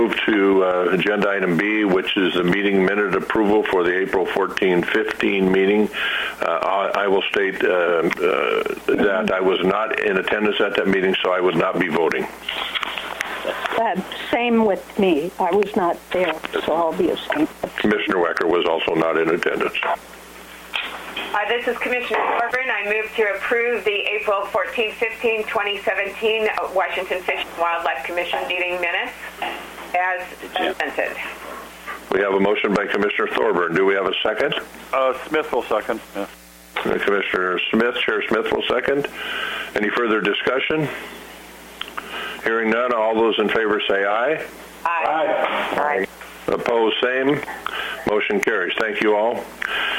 Move to agenda item B, which is the meeting minute approval for the April 14-15 meeting. I will state that I was not in attendance at that meeting, so I would not be voting. Same with me. I was not there, so I'll be abstaining. Commissioner Wecker was also not in attendance. This is Commissioner Thorburn. I move to approve the April 14-15, 2017 Washington Fish and Wildlife Commission meeting minutes as presented. We have a motion by Commissioner Thorburn. Do we have a second? Smith will second. Yeah. Commissioner Smith, Chair Smith will second. Any further discussion? Hearing none, all those in favor say aye. Aye. Opposed, same. Motion carries. Thank you all.